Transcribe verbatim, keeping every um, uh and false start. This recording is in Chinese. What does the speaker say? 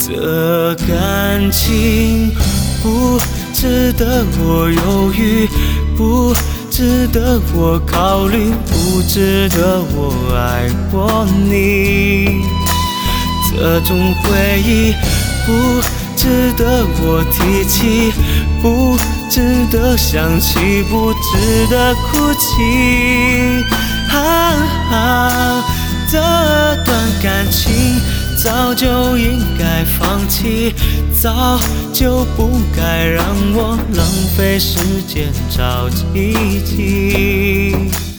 这感情不值得我犹豫，不值得我考虑，不值得我爱过你。这种回忆不值得我提起，不值得想起，不值得哭泣。啊啊，这段感情早就应该放弃，早就不该让我浪费时间找奇迹。